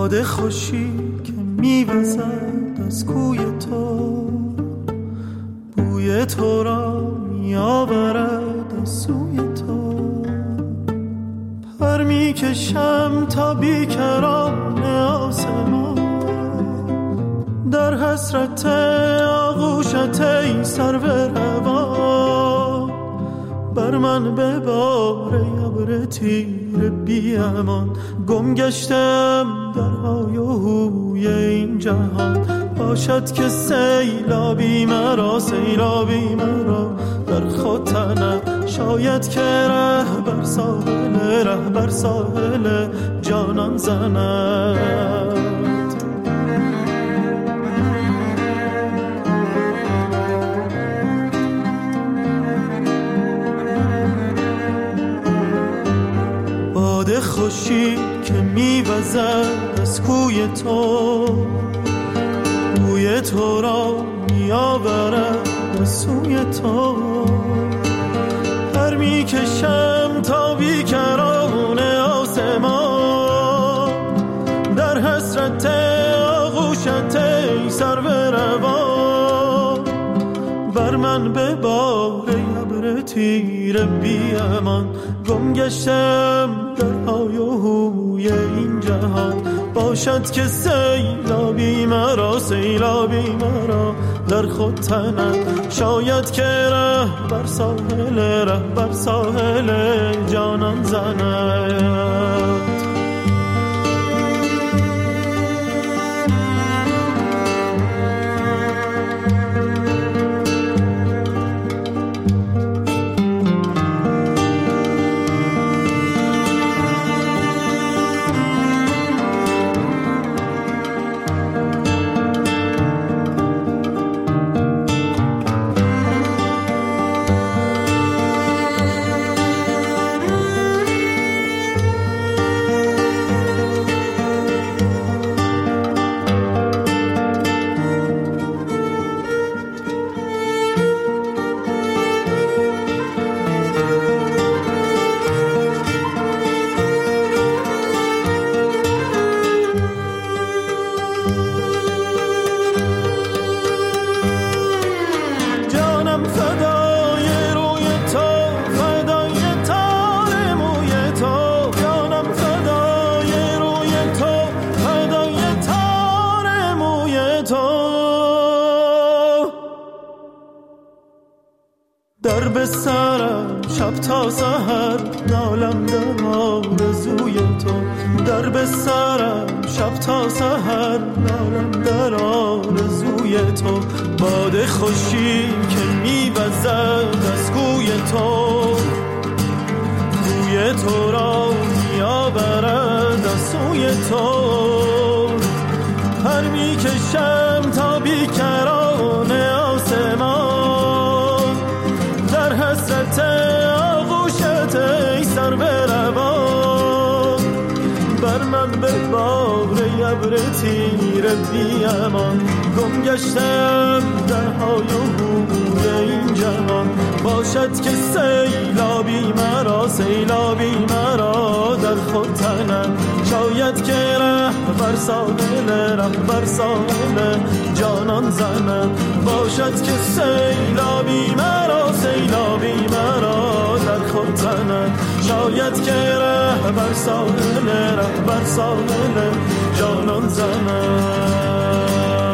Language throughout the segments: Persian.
باد خوشی که میوزد از کوی تو، بوی تو را میآورد از سوی تو. پر میکشم تا بیکران آسمان، در حسرت آغوشت ای سرو روان. بر من ببار ابر تیر بی امان، گم گشتم در های و هوی این جهان. باشد که سیلابی مرا، سیلابی مرا در خود تنم. شاید که ره بر ساحل جانان زند. باد خوشی که میوزد از کوی تو، بوی تو را میآورد از سوی تو. پر میکشم تا بیکران آسمان، در حسرت آغوشت ای سرو روان. بر من ببار ابر تیر بی امان، گم گشتم در های و هوی این جهان. باشد که سیلابی مرا، سیلابی مرا در خود تنم. شاید که ره بر ساحل جانان زند. در به سرم شب تا سحر نالم در آرزوی تو. در به سرم شب تا سحر نالم در آرزوی تو. باد خوشی که میوزد از کوی تو، بوی تو را میآورد از سوی تو. پر میکشم تا بیکران آسمان، در حسرت آغوشت ای سرو روان. بر من ببار ابر تیر بی امان، گم گشتم در های و هوی این جهان. باشد که سیلابی مرا، سیلابی مرا در خود تنم. شاید که ره بر ساحل جانان زنم. باشد که سیلابی مرا، سیلابی مرا در خود تنم. شاید که ره بر ساحل جانان زنم.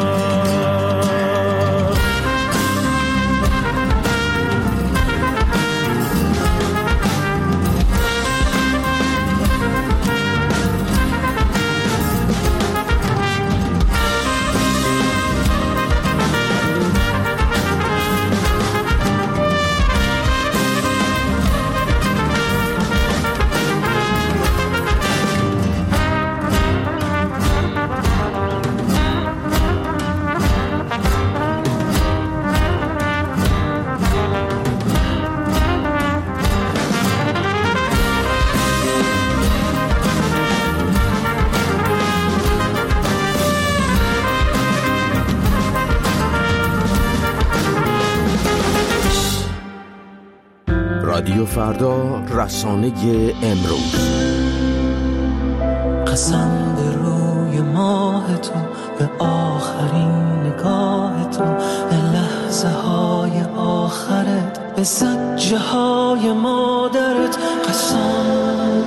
رادیو فردا، رسانه امروز. قسم به روی ماه تو، به آخرین نگاه تو، به لحظه های آخرت، به زجه های مادرت. قسم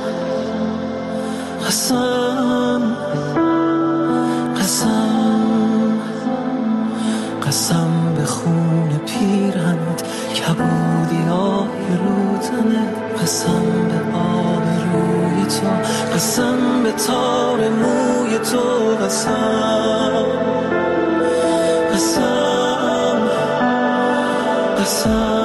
قسم قسم قسم به خون پیرهنت، کبودیای رو تنت. قسم به آب روی تو، قسم به تار موی تو. قسم قسم قسم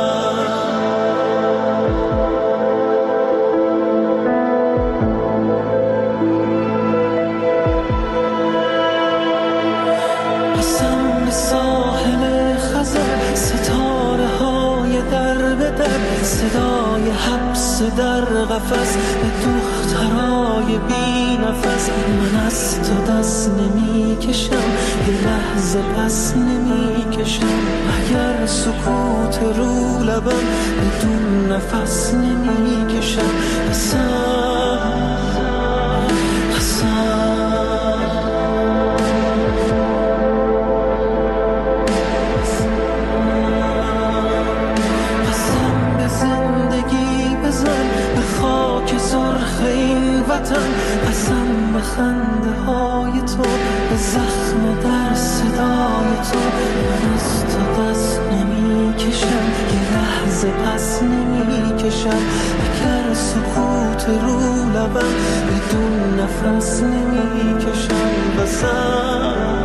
صدای حبس در قفس، به دخترای بی نفس. من از تو دست نمی کشم، یه لحظه پس نمی کشم. اگر سکوت رو لبم، بدون نفس نمی کشم. قسم قسم به خنده های تو، به زخم در صدای تو. من از تو دست نمی کشم، یه لحظه پس نمی کشم. اگر سکوت رو لبم، بدون نفس نمی کشم. قسم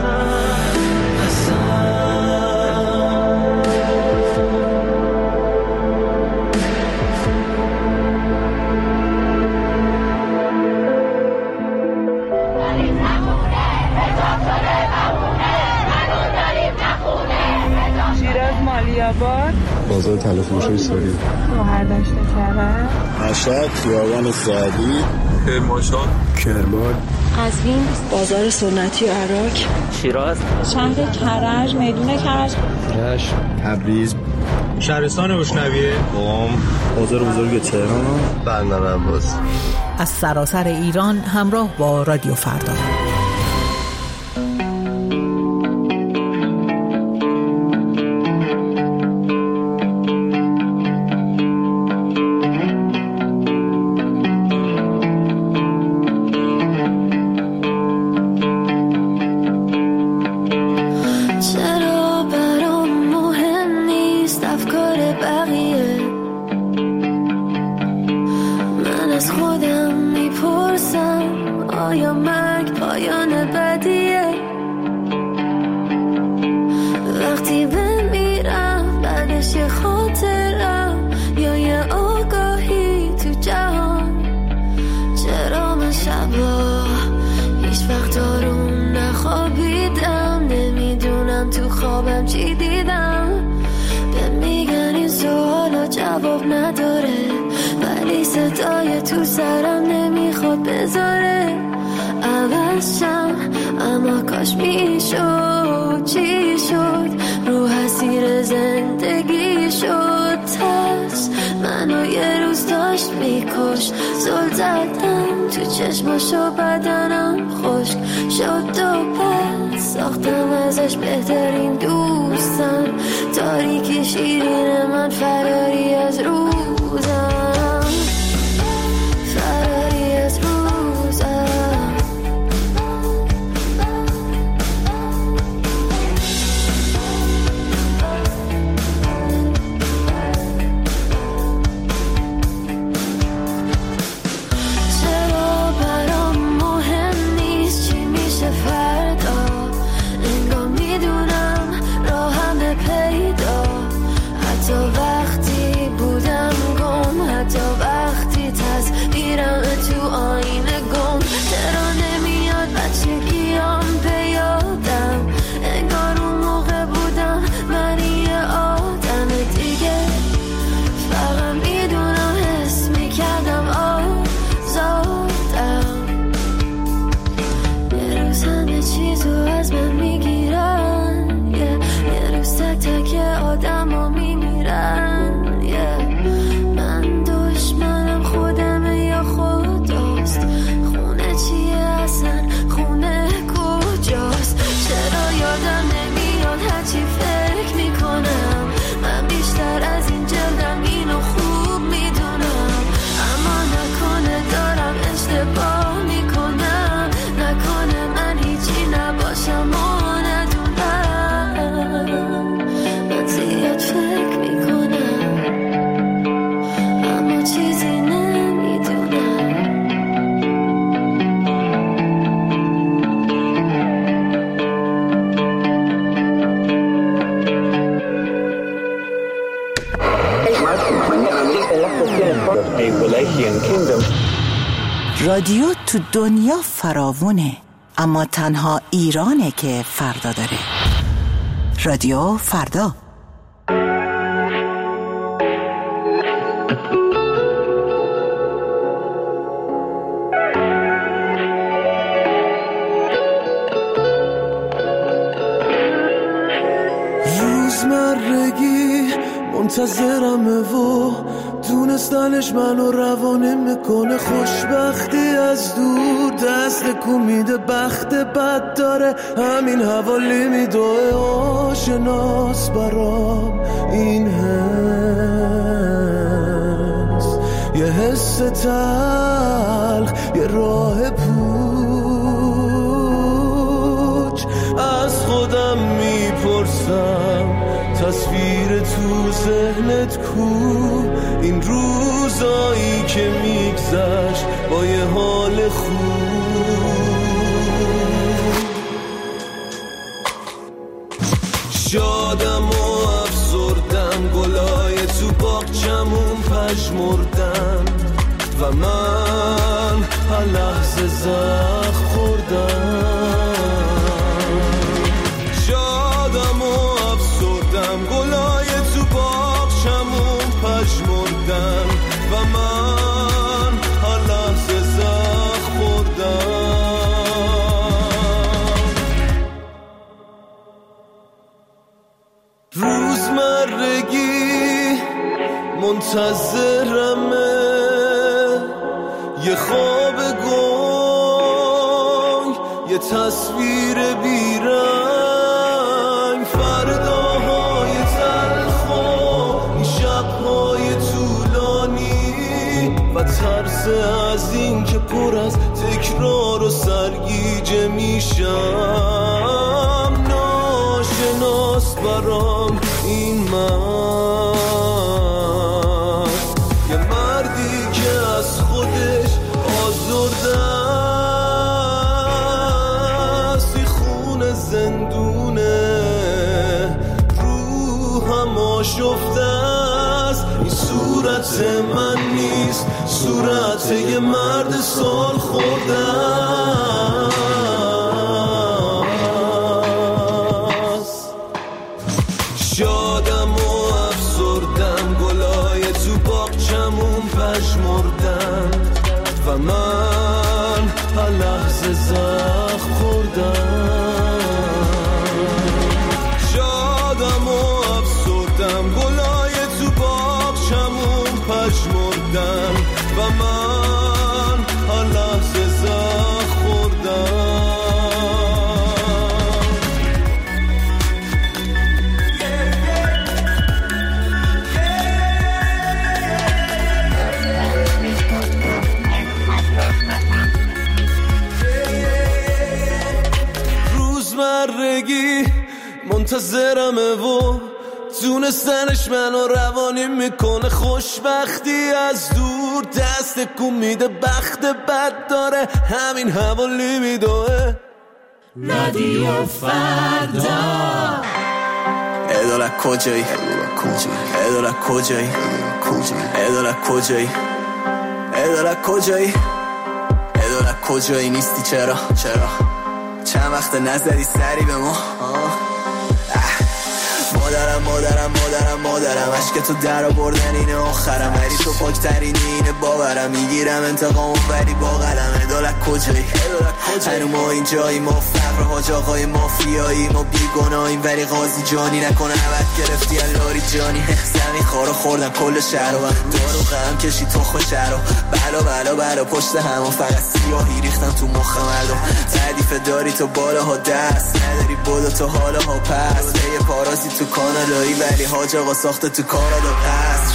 بازار طلا فروشی سوری، هردشت کرد، مشهد، خیابان سعدی، کرمانشاه، کرمان، قزوین، بازار سنتی عراق، شیراز، شهر کرج، میدون کرج، رشت، تبریز، شهرستان روشنویه، قم، بازار بزرگ تهران، بندر عباس. از سراسر ایران همراه با رادیو فردا. چشماشو بدنم خشک شد و پس ساختم ازش بهترین دوستم. تاریکی شیرین من، فراری از روزم، فراری از روزم. وقتی بودم رادیو تو دنیا فراوونه، اما تنها ایرانه که فردا داره. رادیو فردا. روزمرگی منتظرمه و دونستنش منو روانه میکنه. خوشبختی از دور دست کو میده، بخت بد داره همین حوالی میدوه. آشناس برام این حس، یه حس تلخ، یه راه پوچ. از خودم میپرسم تصویر تو ذهنت کو؟ این روزایی که میگذشت با یه حال خوب. شادم و افسردم، گلای تو باغچمون پژمردن و من هر لحظه زخم خوردم. شادم و افسردم، گلای تو باغچمون پژمردن و من هر لحظه زخم خوردم. روزمرگی منتظرمه، یه خواب گنگ، یه تصویر بیرنگ. فرداهای تلخ و این شبهای طولانی و ترس از این که پر از تکرار و سرگیجه میشم. ناشناس برام این مرد، یه مردی که از خودش آزرده است. این خونه زندونه، روحم آشفته است. این صورت من نیست، صورت یه مرد سال خورده است. شادم و افسردم، گلای تو باغچمون پژمردن و من هر لحظه زخم خوردم. شادم و افسردم، گلای تو باغچمون پژمردن و من هر لحظه زخم خوردم. روزمرگی منتظرمه و دونستنش منو روانی میکنه. خوشبختی از دور دست کو میده، بخت بد داره همین حوالی میدوه. رادیو فردا. ادالت کجایی؟ ادالت کجایی؟ ادالت کجایی؟ ادالت کجایی؟ ادالت کجایی نیستی؟ چرا؟ چند وقت نظری سری به ما؟ مادرم عشق تو در آوردن اینه آخرم، ولی تو پاکترینی اینه باورم. میگیرم انتقامو ولی با قلم. عدالت کجایی؟ هنو ما اینجایی، ما فقر حاج آقای مافیایی، ما بیگناهیم ولی قاضی جانی نکنه عبد گرفتی الاری جانی. زمین خارا خوردن کل شهر و دارو غم کشی تخم شهر و بلا پشت هم و فقط سیاهی ریختم تو مخ مردم. تعریف داری تو بالاها دست نداری، بودو تو حالاها پس یه پارازی تو کانالایی، ولی حاج آقا ساخته تو کانادا قصر.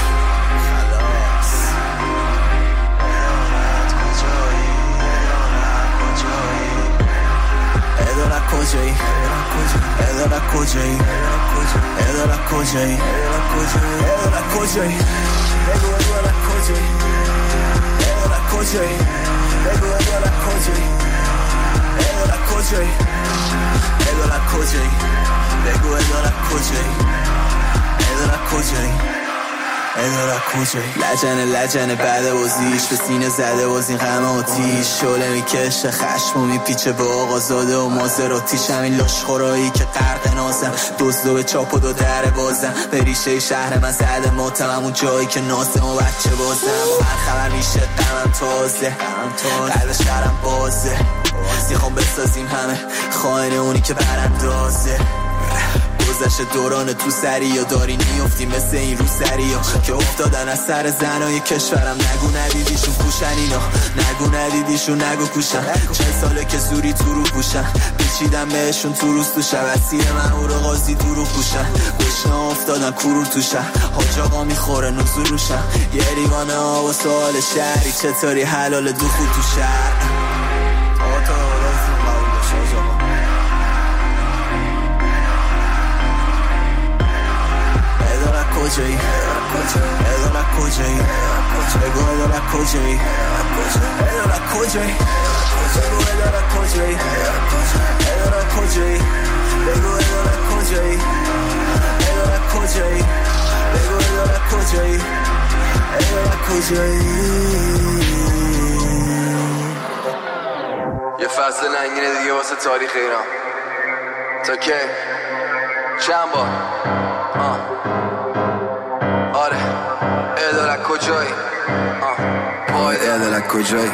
ادالت کجایی؟ ادالت کجایی؟ ادالت کجایی؟ ادالت کجایی؟ بگو ادالت کجایی؟ ادالت کجایی؟ بگو ادالت کجایی؟ ادالت کجایی؟ ادالت کجایی؟ بگو ادالت کجایی؟ ادالت کجایی؟ اداره کجایی لجنه بعد بازیش به سینه زده باز این غم آتیش شعله میکشه خشم و میپیچه به آقا زاده و مازراتیش همین لاشخورایی که غرق نازم دزدو به چاپ و دو در بازم به ریشه شهر من زده ماتم همون جایی که نازم و بچه بازم هر خبر میشه غمم تازه قلب شهرم بازه میخوام بسازیم همه خائن اونی که براندازه گذشت دوران تو سری یا داری نیفتی مثل این رو سری ها که افتادن از سر زنای کشورم نگو ندیدیشون پوشن اینا نگو ندیدیشون نگو کوشن 40 ساله که زوری تو رو پوشن پیچیدم بهشون تو روز تو شب اسیر من او رو قاضی تو رو پوشن گشنه افتادن کرور تو شهر حاج آقا میخوره نزول روشن یه لیوانه ها و سوال شهری چطوری حلال دخول تو شهر کجایی اداره کجایی بگو اداره کجایی اداره کجایی بگو اداره کجایی اداره کجایی بگو اداره کجایی اداره کجایی بگو اداره کجایی اداره کجایی یه فصل ننگینه دیگه واسه تاریخ ایران تا که چند بار آره اداره کجایی پای اداره کجایی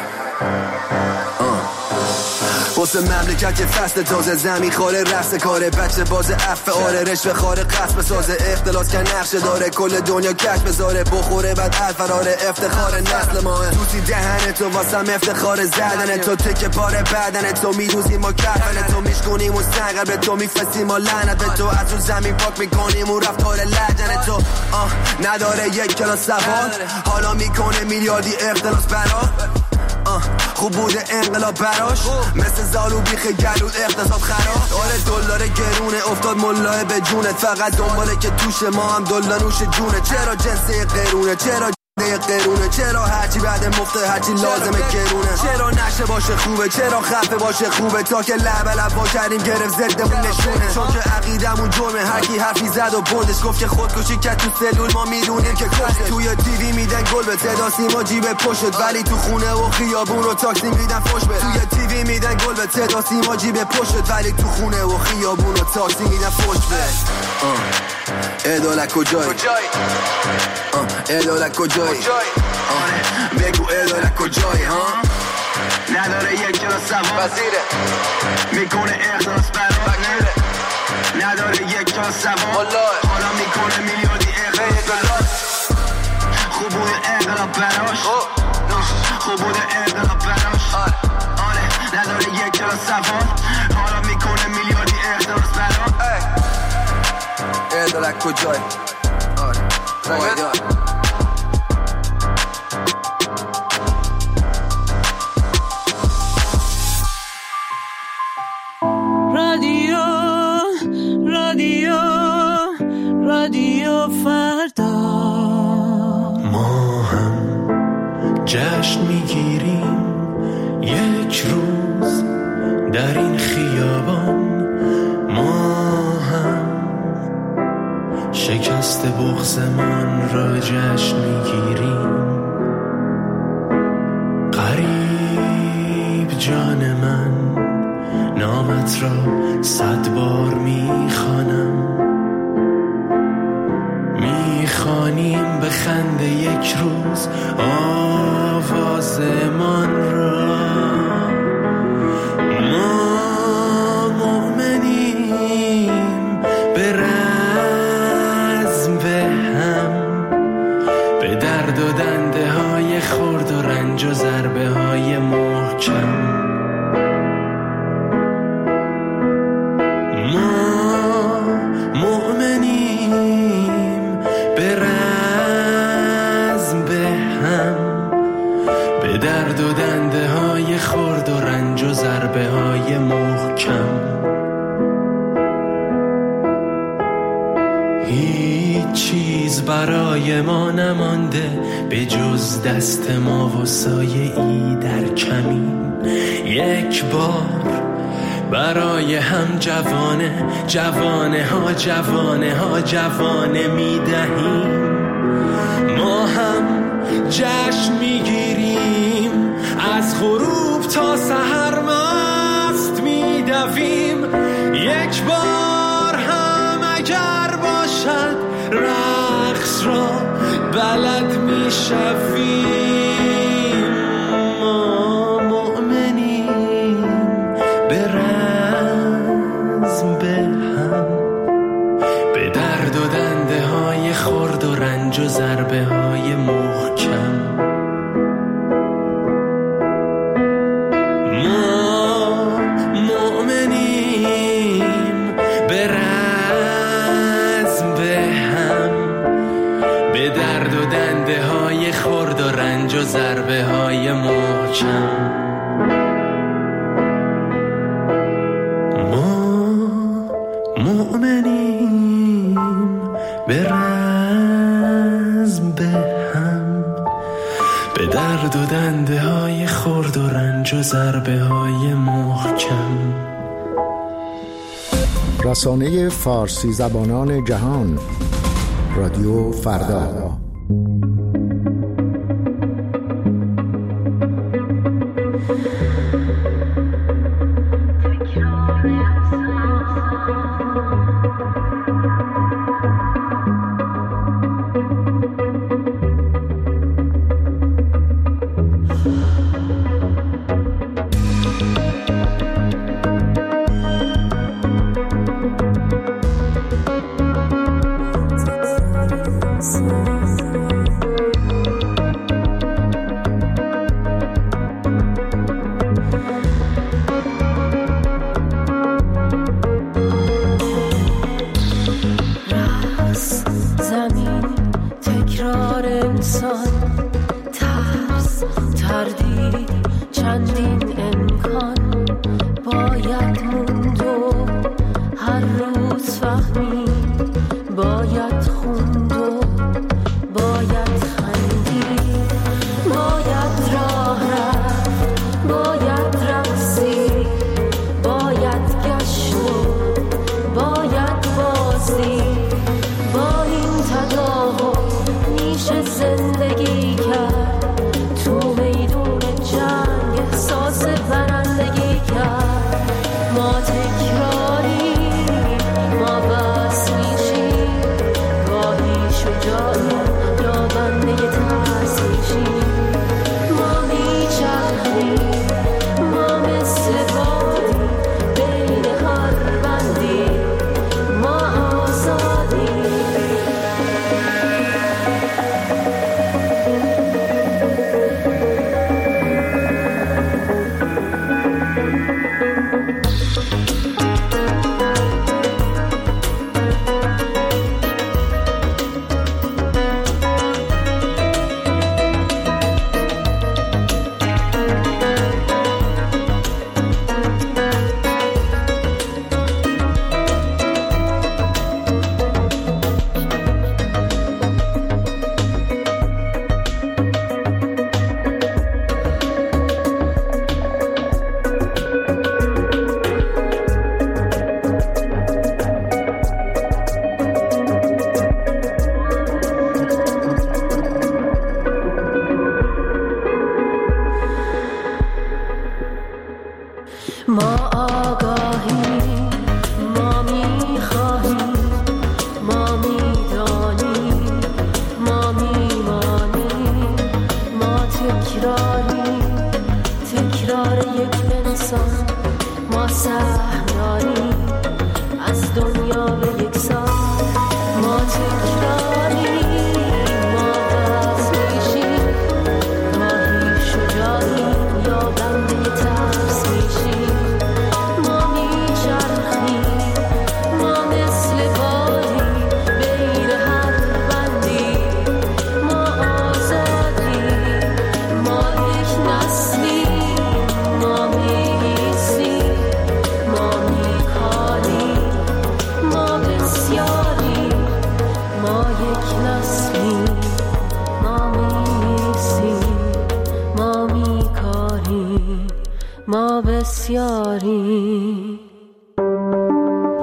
واسه مملکت که فصل تازه زمین خاره رفت کاره بچه باز عفه آره رشوه خاره قصب سازه اختلاس که نقشه داره کل دنیا کش بذاره بخوره بعد الفراره افتخار نسل ماه توسی دهن تو واسم افتخار زدن تو تکه پاره بدن تو میدوزیم ما کفن تو میشکنیم و سنگر به تو میفسیم و لعنت به تو از رو زمین پاک میکنیم و رفتار لجن تو نداره یک کلاس سوال حالا میکنه میلیاردی اختلاس برا خوب بوده انقلاب براش مثل زالو بیخ گلود اقتصاد خراب آره دلار گرونه افتاد ملاه به جونت فقط دنباله که توش ما هم دلار نوش جونه چرا جنسه قرونه چرا قرونه چرا هرچی بعد مفته هرچی لازمه گرونه چرا نشه باشه خوبه چرا خفه باشه خوبه تا که لب با کردیم گرفت زدمون نشونه چون که عقیدمون جرمه هرکی حرفی زد و بندش گفت که خودکشی کرد تو سلول ما میدونیم که کشته توی تیوی میدن گل به صدا سیما جیب پشت ولی تو خونه و خیابون رو تاکسی میدن فوش به توی تیوی میدن گل به صدا سیما جیب پشت ولی تو خونه و خیابون رو تاکسی میدن فوش به اداره کجایی اداره کجایی بگو اداره کجایی نداره یک کلاس سوال وزیره میکنه اخلاص برای نداره یک کلاس سوال حالا میکنه میلیاردی اخلاص خوب بوده انقلاب براش خوب بوده انقلاب براش آره نداره یک کلاس سوال حالا میکنه میلیاردی اخلاص براش اداره کجایی آره رادیو فردا ما هم جشن میگیریم یک روز در این خیابان ما هم شکست بغضمان را جشن میگیریم قریب جان من نامت را 100 بار میخوانم میخوانیم به خنده یک روز آوازمان را ما مؤمنیم به رزم به هم به درد و دنده های خرد و رنج و ضربه های محکم درد و دنده های خرد و رنج و ضربه های محکم هیچ چیز برای ما نمانده به جز دست ما و سایه ای در کمین یک بار برای هم جوانه ها می دهیم جشن میگیریم، از غروب تا سحر مست میدویم. یک بار هم اگر باشد رقص را بلد میشویم. ما مؤمنیم به رزم به هم، به درد و دنده های خرد و رنج و ضربه های محکم. ما مؤمنیم به رزم به هم، به درد و دنده های خرد و رنج و ضربه های محکم. مؤمنیم به رزم به هم، به درد و دنده های خرد و رنج و ضربه های محکم. رسانه فارسی زبانان جهان، رادیو فردا.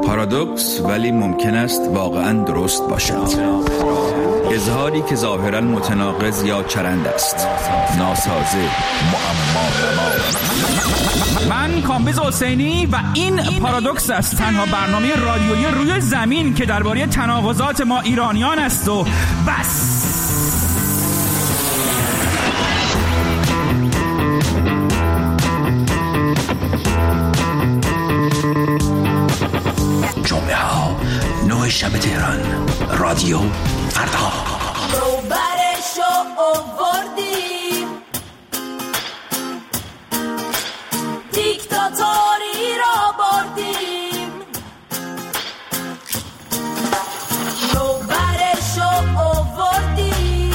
پارادوکس ولی ممکن است واقعا درست باشد. اظهاری که ظاهرا متناقض یا چرند است. ناسازه، معما. من کامبیز حسینی و این پارادوکس است، تنها برنامه رادیویی روی زمین که درباره تناقضات ما ایرانیان است و بس. جمعه ها 9 شب تهران، رادیو فردا. برشو آوردیم دیکتاتوری را بردیم، برشو آوردیم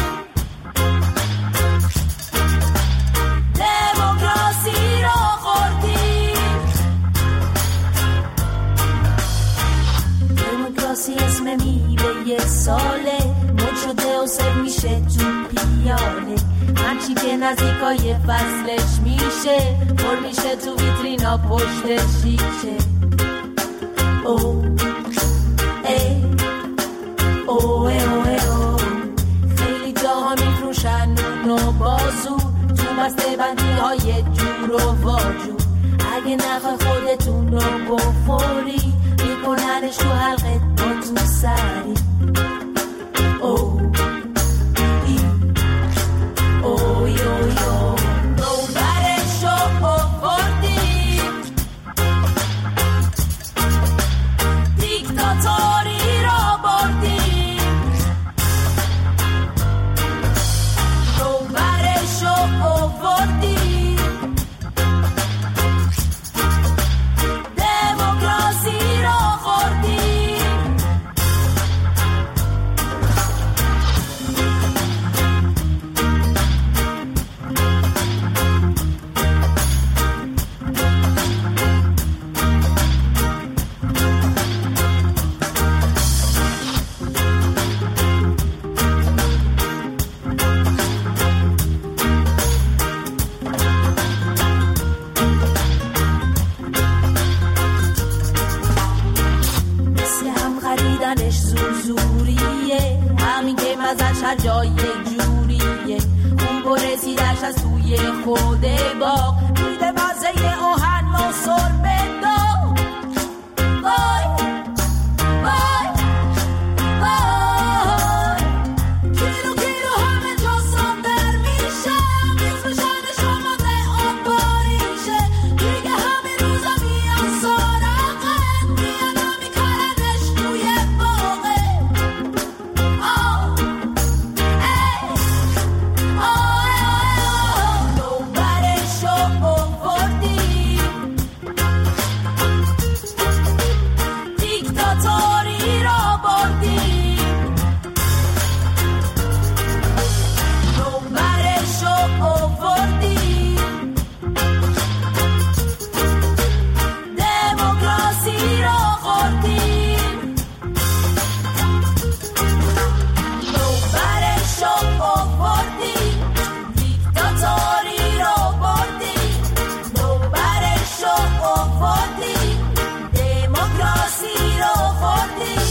دموکراسی را خوردیم. دموکراسی اسم میوه یه ساله، مد شده و سر میشه تو پیاله، هرچی که نزدیکای فصلش میشه پر میشه تو ویترینا پشت شیشه. او ای او ای او ای او، خیلی جاها میفروشن نون و بازو تو بسته بندی های جور و واجور. اگه نخوای خودتون رو بخوری میکننش تو حلقه با تو سری. او ای اوی اوی او، برشو آوردیم دیکتاتوری را بردیم، برشو آوردیم دموکراسی را خوردیم. زوریه همین که مزش هر جای جوریه، اون برسیدش از توی خود باغ میده مزه آهن ما سر بدا. وای وای وای، کیلو کیلو همه جا ساندر میشه، میفروشن شما به آن باریشه، دیگه همین روزا میان سارقت میان میکننش توی باغه. برشو آوردیم دیکتاتوری را بردیم، برشو آوردیم دموکراسی را خوردیم، برشو آوردیم دیکتاتوری را بردیم، برشو آوردیم دموکراسی را خوردیم،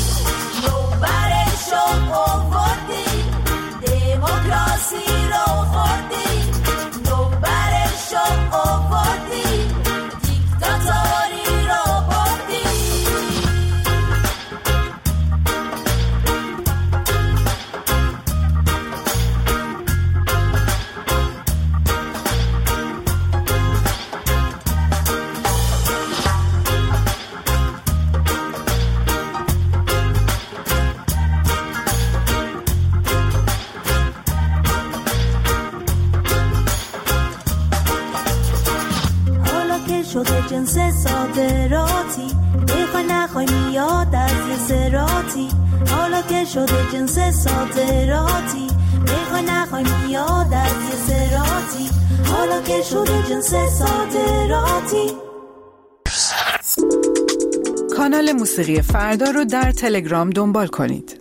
برشو آوردیم دموکراسی را خوردیم، برشو آوردیم دیکتاتوری را بردیم. شده جنس صادراتی، بخوای نخوای میاد از یه سراتی. حالا که شده جنس صادراتی، بخوای نخوای میاد از یه سراتی. حالا که شده جنس صادراتی. کانال موسیقی فردا رو در تلگرام دنبال کنید.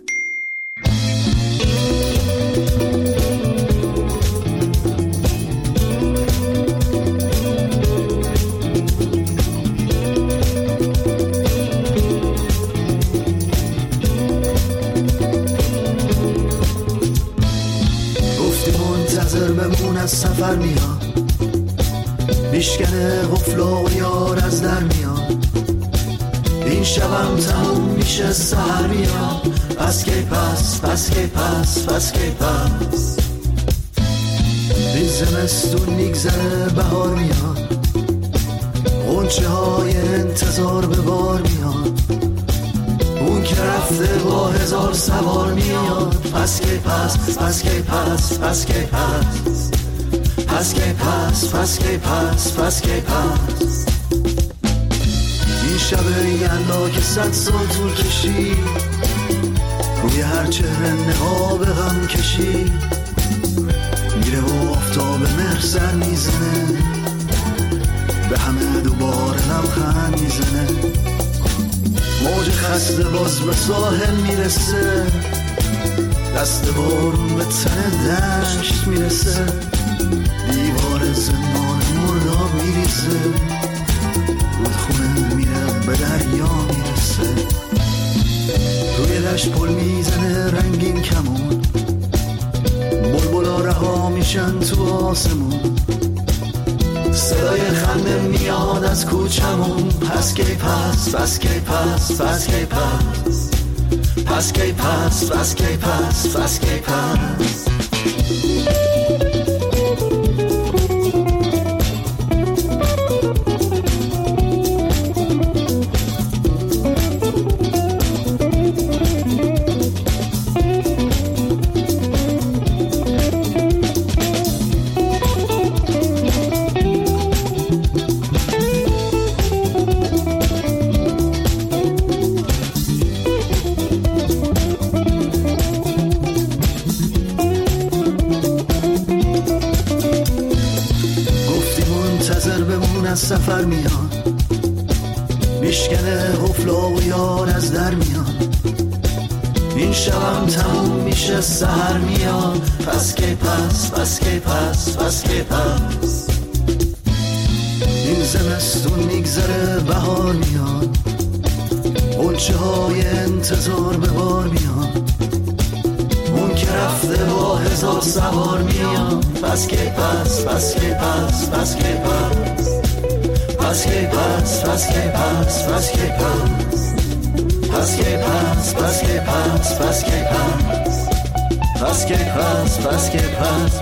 از سفر میاد، میشکنه قفل و یار از در میاد. این شبم تموم میشه سحر میاد. پس کی پس، پس کی پس، پس کی پس. این زمستون میگذره بهار میاد، غنچه های انتظار به بار میاد. اون که رفته با هزار سوار میاد. پس کی پس، پس کی پس، پس کی پس. پس کی پس، پس کی پس، پس کی پس. این شب یلدا که 100 سال طول کشید، روی هر چهره نقاب غم کشید. میره و آفتاب مهر سر میزنه، به همه دوباره لبخند میزنه. موج خسته باز به ساحل میرسه، دست بارون به تن دشت میرسه. دیوار زمان مرداب میریزه، رودخونه میره به دریا میرسه. روی دشت پل میزنه رنگین کمون، بلبلا رها میشن تو آسمون. صدای خنده میاد از کوچمون. پس کی پس، پس کی پس، پس کی پس. پس کی پس، پس کی پس، پس کی پس. سفر میاد، میشکنه قفل و یار از در میاد. این شبم تموم میشه سحر میاد. پس کی پس، پس کی پس، پس کی پس. این زمستون میگذره بهار میاد، غنچه های انتظار به بار میاد. اون که رفته با هزار سوار میاد. پس کی پس، پس کی پس، پس کی پس. پس کی پس، پس کی پس، پس کی پس. پس کی پس، پس کی پس، پس کی پس. پس کی پس، پس کی پس.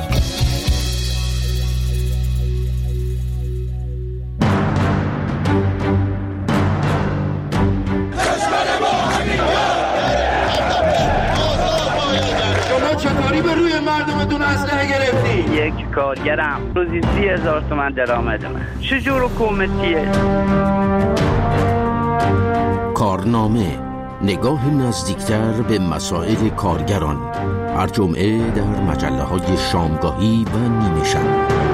شما چطوری به روی مردم دون اسلحه گرفتی؟ یک کارگرم روزی 30,000 تومان درآمد من. چجور حکومتیه؟ کارنامه، نگاه نزدیکتر به مسائل کارگران. هر جمعه در مجله‌های شامگاهی و نیمه شب.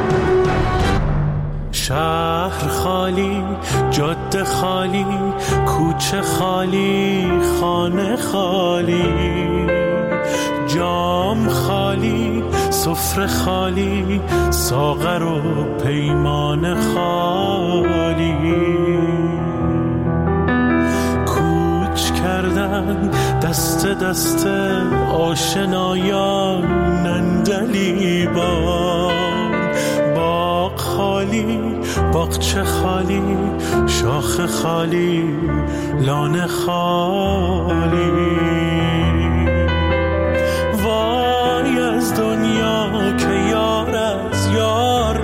شهر خالی، جاده خالی، کوچه خالی، خانه خالی، جام خالی، سفره خالی، ساغر و پیمان خالی. کوچ کردن دست دست آشنایان نندلیبان. باغ خالی، باغچه خالی، شاخ خالی، لانه خالی. وای از دنیا که یار از یار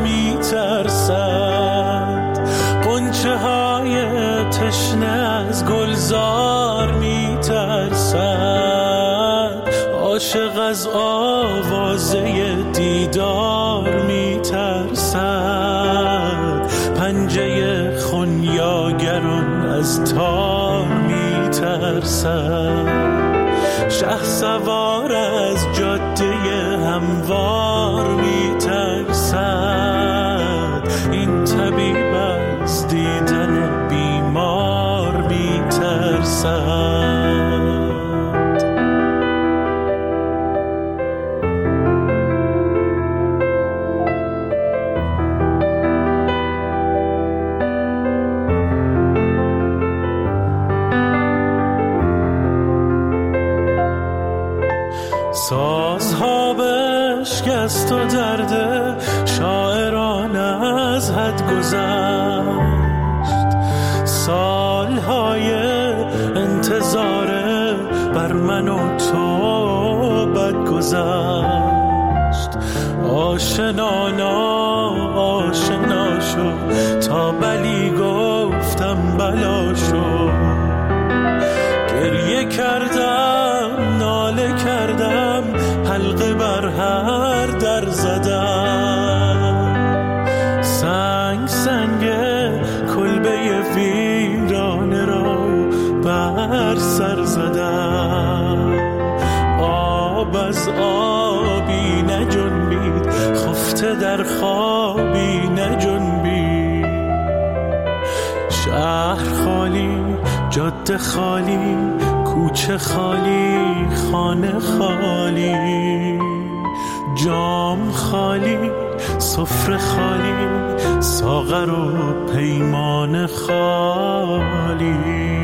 میترسد، غنچه های تشنه از گلزار میترسد، عاشق از آوازه دیدار میترسد، پنجه خونیاگران از تار میترسد. شه سوار از جاده هموار میترسد، این طبیب از دیدن بیمار میترسد. سازها به اشک است و درد شاعران از حد گذشت. سالهای انتظار بر من و تو بد گذشت. آشنا شد تا بلی گفتم بلا شد. گریه کردم ناله کردم حلقه بر هر در زدم. سنگ کلبه ویرانه را بر سر زدم. آب از آبی نجنبید خفته در خوابی نجنبید. شهر خالی جاده خالی کوچه خالی خانه خالی. جام خالی سفره خالی ساغر و پیمان خالی.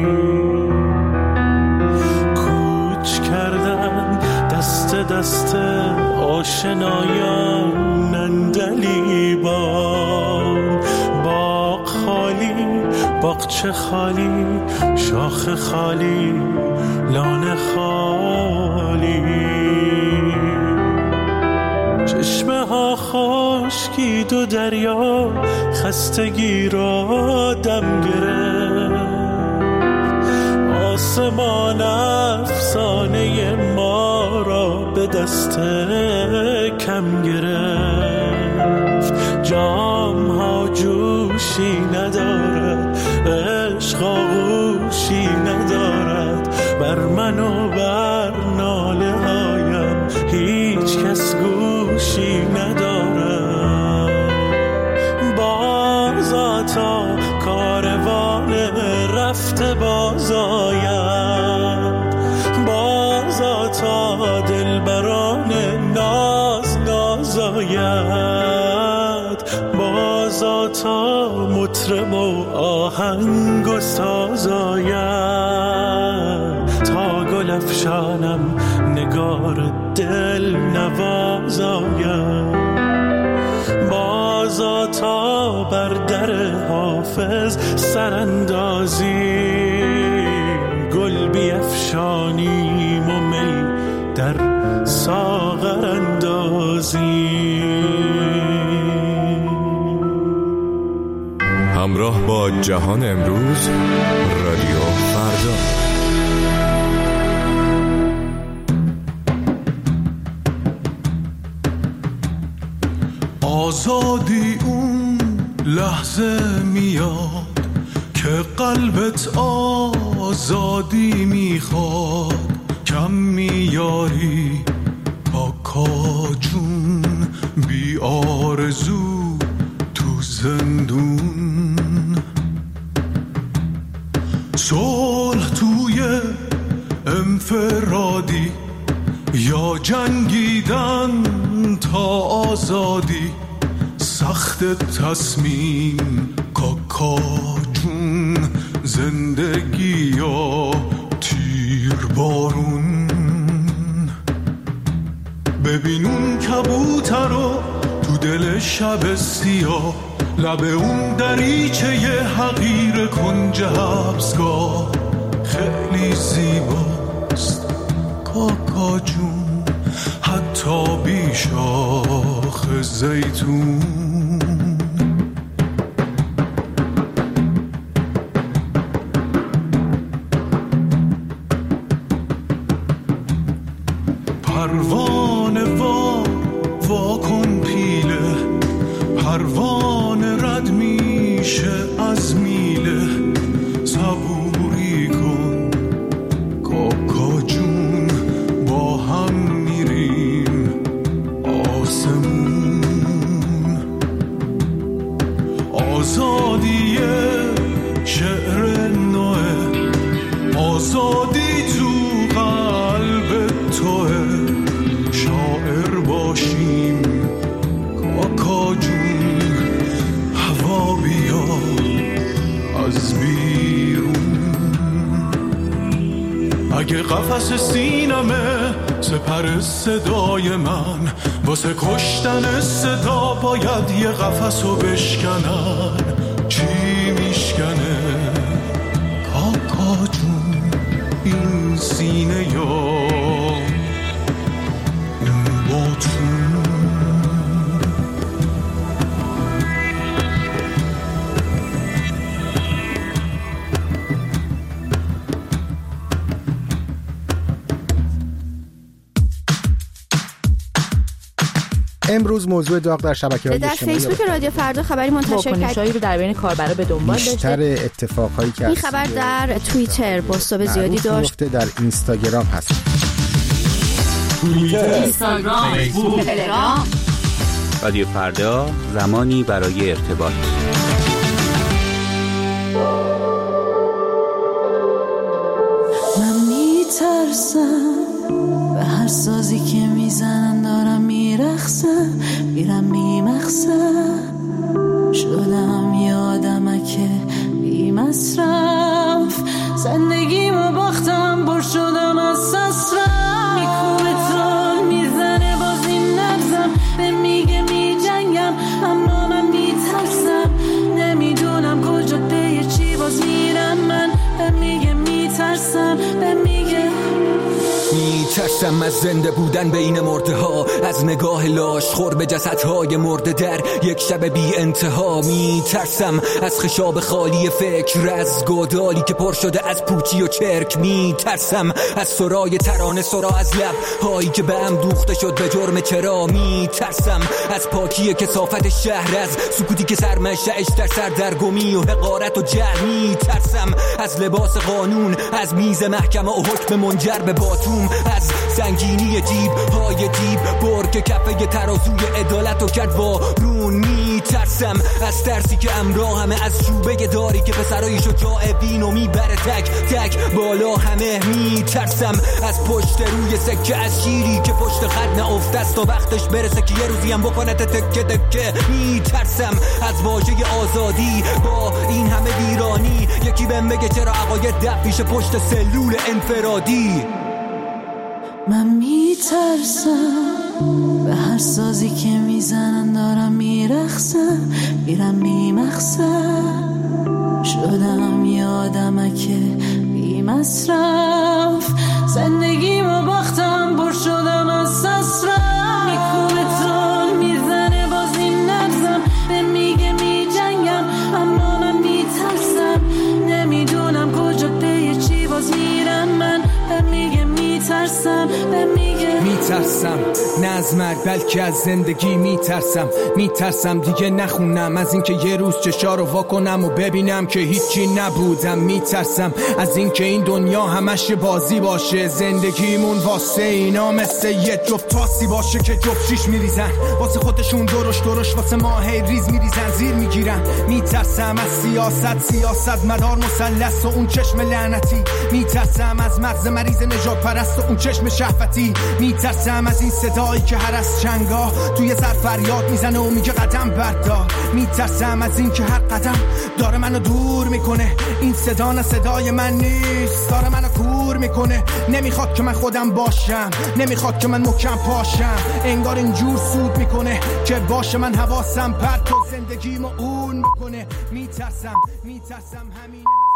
کوچ کردن دست آشنایان نندلیبان. باغ خالی باغچه خالی شاخه خالی لانه خالی. چشمه ها خشکید و دریا خستگی را دم گرفت. آسمان افسانه ما را به دست کم گرفت. جام ها جوشی ندارد عشق آغوشی ندارد. بر من و بر ناله هایم هیچ کس گوشی ندارد. بازا تا کاروان رفته باز آید. بازا تا دلبران ناز آید. بازا تا مطرب و آهنگ و ساز آید. تا گل افشانم نگار دل نواز آید. بازا تا بر در حافظ سراندازی گل بیفشانیم و می در ساغر اندازی. همراه با جهان امروز رادیو فردا. آزادی اون لحظه میاد که قلبت آزادی میخواد. کم میاری پاکا جون بی آرزو تو زندون. صلح توی انفرادی یا جنگیدن تا آزادی. سخت تصمیم کاکا جون زندگی یا تیر بارون. ببین اون کبوتر رو تو دل شب سیاه. لب اون دریچه حقیر کنج حبسگاه. خیلی زیباست کاکا جون حتی بی شاخ زیتون. پروانه وا کن پیله. پروانه رد میشه از میله. صبوری کن کاکا جون با هم میریم آسمون. آزادی شعر نوه. آزادی تو قلب توه. اگه قفس سینمه سپر صدای من، واسه کشتن صدا باید یه قفسو بشکنن. چی میشکنه کاکا جون این سینه یا امروز موضوع داغ در شبکه‌های اجتماعی در فیسبوک رادیو فردا خبری منتشر کرد. واکنش‌هایی رو در بین کاربرا به دنبال داشته. بیشتر اتفاقایی که این خبر در توییتر بازتاب زیادی داشت. در اینستاگرام هست. توییتر، اینستاگرام، فیسبوک، تلگرام. رادیو فردا، زمانی برای ارتباط. من میترسم به هر سازی که میزنن دارم میرخصم، میرم میمخصم، شدم یادمه که بی مصرف زندگیمو باختم، بر شدم از سسرم، میکوبه تال میزنه باز این نبزم، به میگه میجنگم اما من میترسم، نمیدونم کجا به چی باز میرم، من به میگه میترسم، به میگه میترسم از زنده بودن بین مرده ها، از نگاه لاش خور به جسدهای مرده در یک شب بی انتها. میترسم از خشاب خالی فکر، از گودالی که پر شده از پوچی و چرک. میترسم از سرای ترانه، سرا از لب هایی که به هم دوخته شد به جرم چرا. میترسم از پاکی کثافت شهر، از سکوتی که سرمشه‌اش در سردرگمی و حقارت و جهل. میترسم از لباس قانون، از میز محکمه و حکم منجر به باتوم، از سنگینی دیب های دیب برگ کفه ترازوی عدالت و کرد وارون. میترسم از ترسی که امراه همه، از چوبه داری که پسرای شجاع بینو میبره تک تک بالا همه. میترسم از پشت روی سکه، از شیری که پشت خط نافته است تا وقتش برسه که یه روزی هم بکنه تکه تکه. میترسم از واژه آزادی با این همه ویرانی، یکی بهم بگه چرا عقاید دب پیش پشت سلول انفرادی. من میترسم به هر سازی که میزنن دارم میرخصم، میرم میمخصم، شدم یادمه که بی مصرف زندگیمو باختم، بر شدم از سسرم، میکوبه تال میزنه باز این نبزم، به میگه میجنگم اما من میترسم، نمیدونم کجا به چی باز میرم، من به میگه میترسم، به میگه میترسم نه از مرگ بلکه از زندگی. میترسم دیگه نخونم، از اینکه یه روز چشا رو واکنم و ببینم که هیچی نبودم. میترسم از اینکه این دنیا همش بازی باشه، زندگیمون واسه اینا مثل یه جفت تاسی باشه که جفت شیش میریزن واسه خودشون، درش واسه ما هی ریز میریزن زیر میگیرن. میترسم از سیاست مدار مثلث و اون چشم لعنتی. میترسم از مغز مریض نژاد پرست و اون چشم شهوتی. میترسم از این صدایی که هر از چنگا توی سر فریاد میزنه و میگه قدم بردار. میترسم از این که هر قدم داره منو دور میکنه، این صدا نه صدای من نیست، داره منو کور میکنه. نمیخواد که من خودم باشم، نمیخواد که من محکم پاشم، انگار اینجور سود میکنه که باشه من حواسم پرت و زندگیمو اون میکنه. میترسم همین